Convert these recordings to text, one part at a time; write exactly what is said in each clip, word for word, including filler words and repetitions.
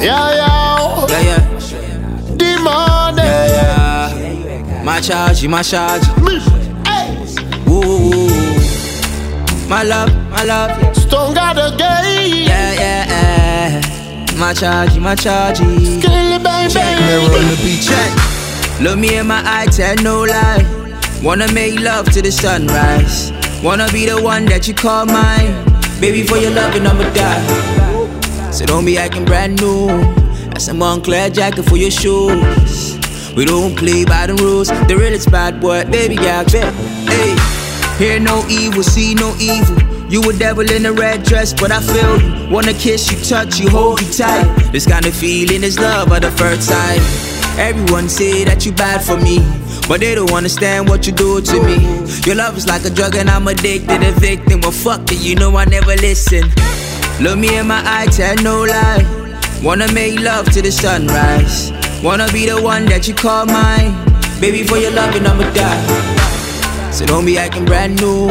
Yeah, yeah. Yeah, yeah. Demand. Yeah, yeah. My charge, my charge. Hey. Ooh, ooh, ooh. My love, my love. Stone got a gate. Yeah, yeah, yeah. My charge, my charge. Kill it, baby. Mirror on the beach. Check. Look me in my eye, tell no lie. Wanna make love to the sunrise. Wanna be the one that you call mine. Baby, for your loving, I'ma die. So don't be acting brand new. That's a Montclair jacket for your shoes. We don't play by the rules. The realest bad boy, baby, yeah, bet. Hey, hear no evil, see no evil. You a devil in a red dress, but I feel you. Wanna kiss you, touch you, hold you tight. This kind of feeling is love at the first sight. Everyone say that you bad for me, but they don't understand what you do to me. Your love is like a drug and I'm addicted, a victim. Well, fuck it, you know I never listen. Look me in my eye, tell no lie. Wanna make love to the sunrise. Wanna be the one that you call mine. Baby, for your loving, I'ma die. So don't be acting brand new.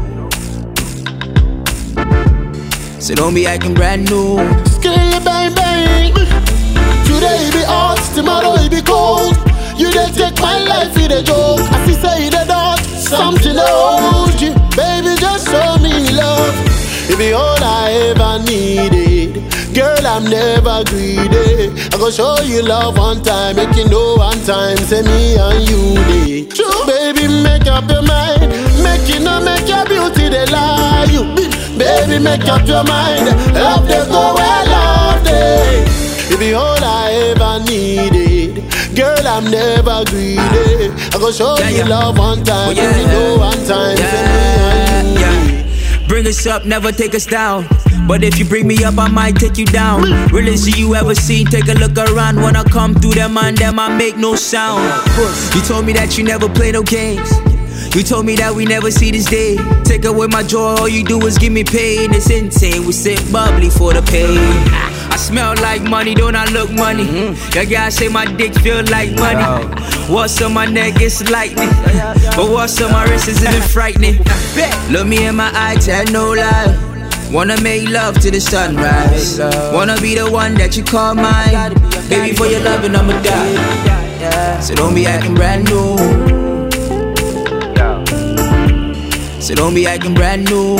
So don't be acting brand new. Kill it, baby. Today be hot, tomorrow it be cold. You dey take my life in a joke. I see say the dog, something old. Baby, just show me love. It be all I ever needed. Girl, I'm never greedy. I go show you love one time, make you know one time. Say me and you day. True, baby, make up your mind. Make you know, make your beauty they lie you. Baby, make up your mind. Love they go where love they. It be all I ever needed. Girl, I'm never greedy. I go show yeah, you yeah. love one time, oh, yeah, you know one time. Yeah, Say me and you. yeah. Bring us up, never take us down. But if you bring me up, I might take you down. Realest you ever seen, take a look around. When I come through them man, them I make no sound. You told me that you never play no games. You told me that we never see this day. Take away my joy, all you do is give me pain. It's insane, we sit bubbly for the pain. I smell like money, don't I look money? Mm. Your guys say my dick feel like money. What's on my neck, it's lightning. But what's on my wrist is even frightening. Look me in my eye, tell no lie. Wanna make love to the sunrise. Wanna be the one that you call mine. Baby, for your loving, I'ma die. So don't be acting brand new. So don't be acting brand new.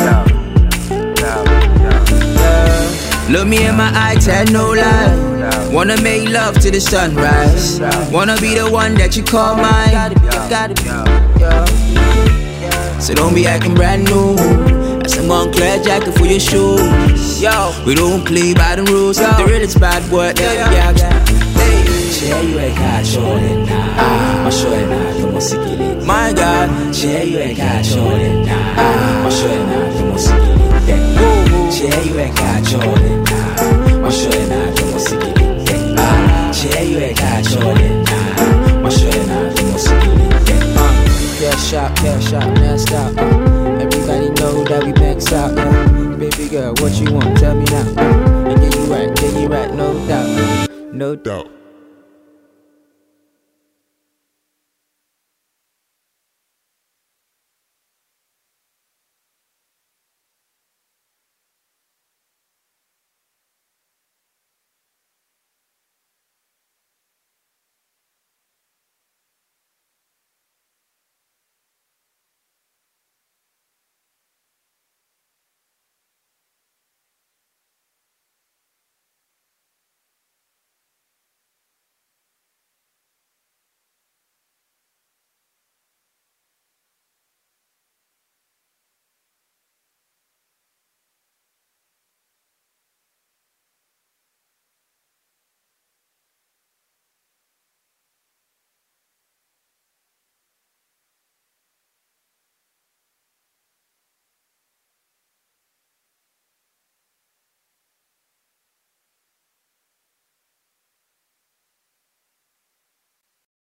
Look me in my eye, tell no lie. Wanna make love to the sunrise. Wanna be the one that you call mine. So don't be acting brand new. That's a Montclair jacket for your shoes. Yo, we don't play by the rules. The realest bad boy, yeah, yeah. Cheio cachorrena, machorena, como se quilite. My God, cheio cachorrena, machorena, como se quilite. Cheio cachorrena, machorena, como se quilite. Cheio cachorrena, machorena, como se quilite. Cash out, cash out, mask out. Uh. Everybody know that we max out. Uh. Baby girl, what you want? Tell me now. Uh. And get you right, get you right, no doubt, no doubt.